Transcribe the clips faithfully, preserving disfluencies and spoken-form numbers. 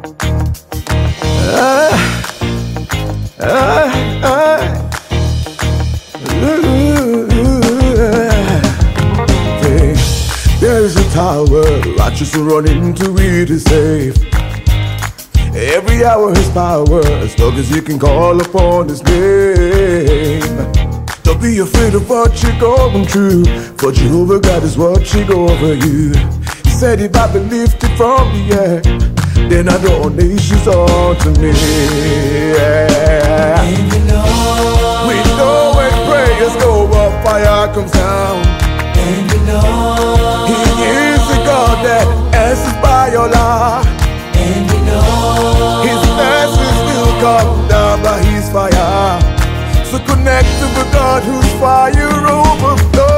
Ah, ah, ah. Ooh, yeah. There is a tower, righteous will run into it is safe. Every hour his power, as long as you can call upon his name. Don't be afraid of what you're going through, for Jehovah God is watching over you. He said if I be lifted from the air, then I know all nations unto me. Yeah. And you know, we know when prayers go up, fire comes down. and you know, He is the God that answers by your life. and you know, His answers will come down by his fire. So connect to the God whose fire overflows.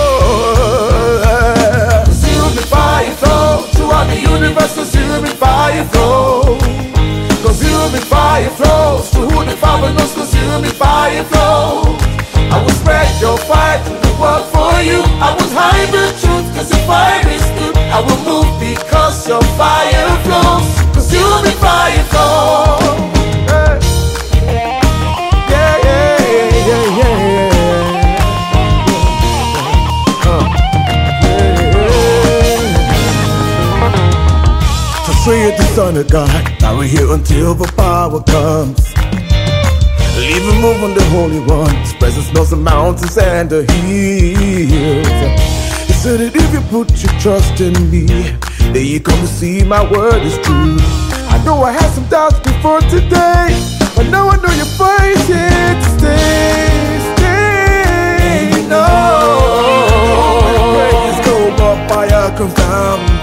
Consuming fire flow throughout the universe. Consuming fire flow. Consuming fire flows to who the Father knows. Consuming fire flow. I will spread your fire to the world for you. I will hide the truth cause your fire is good. I will move because your fire flows. Consuming fire flow. Pray the Son of God, now we're here until the power comes. Leave him move on the Holy One. His presence melts the mountains and the hills. He said that if you put your trust in me, then you come to see my word is true. I know I had some doubts before today, but now I know your fire is here to stay. Stay, no. When prayers go up, fire comes down.